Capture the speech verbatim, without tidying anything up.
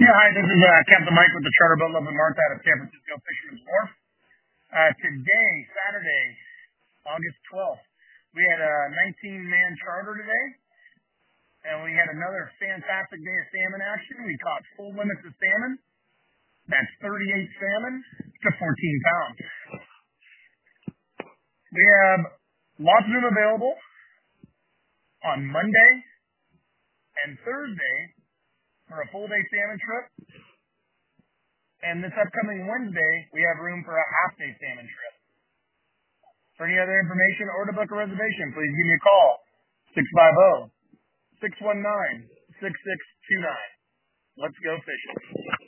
Yeah, hi, this is uh, Captain Mike with the Charter Boat Loving Martha out of San Francisco Fisherman's Wharf. Uh, today, Saturday, August twelfth, we had a nineteen-man charter today, and we had another fantastic day of salmon action. We caught full limits of salmon. That's thirty-eight salmon to fourteen pounds. We have lots of them available on Monday and Thursday for a full-day salmon trip. And this upcoming Wednesday, we have room for a half-day salmon trip. For any other information or to book a reservation, please give me a call, six five zero, six one nine, six six two nine. Let's go fishing.